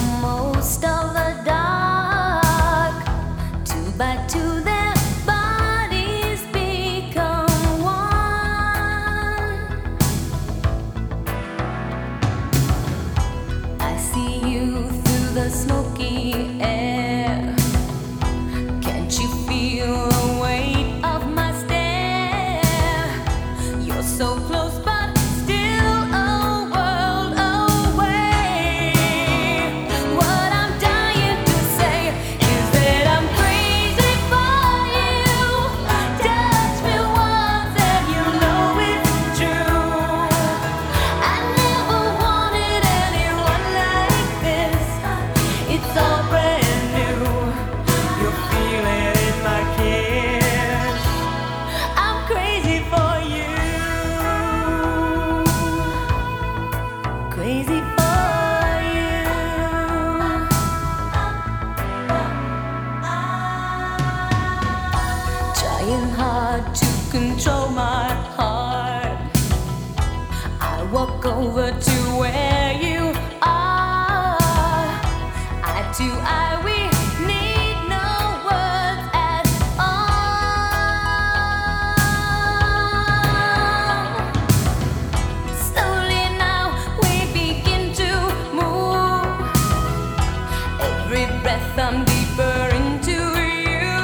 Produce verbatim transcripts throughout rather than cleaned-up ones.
most of the dark, two by two their bodies become one. I see you through the smoky air. Can't you feel the weight of my stare? You're so close but still a world away. What I'm dying to say is that I'm crazy for you. Touch me once and you know it's true. I never wanted anyone like this. It's all brand new. You'll feel it in my kiss. I'm crazy for you. Crazy for you. Trying hard to control my heart. I walk over to where you are. Eye to eye, we need no words at all. Slowly now we begin to move. Every breath I'm deeper into you.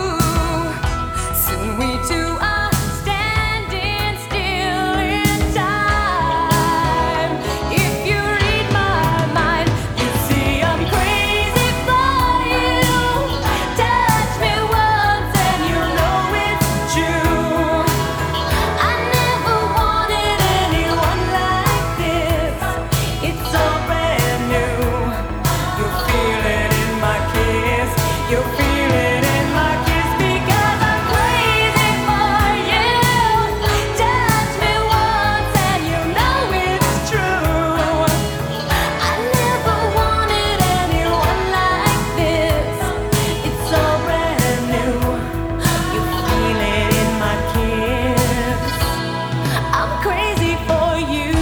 Soon we two are standing still in time. If you read my mind, you see I'm crazy for you. Touch me once and you know it's true. I never wanted anyone like this. It's all brand new. You'll feel it in my kiss. You'll feel it in my kiss because I'm crazy for you. Touch me once and you know it's true. I never wanted anyone like this. It's all brand new. You feel it in my kiss. I'm crazy for you.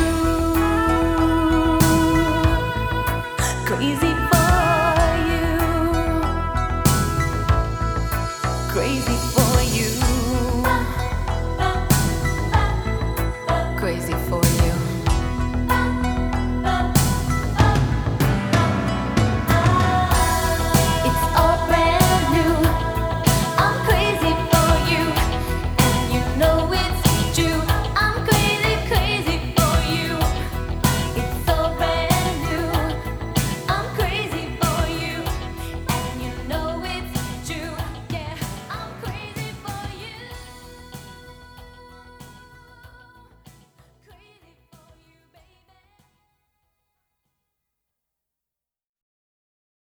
Crazy for you. Crazy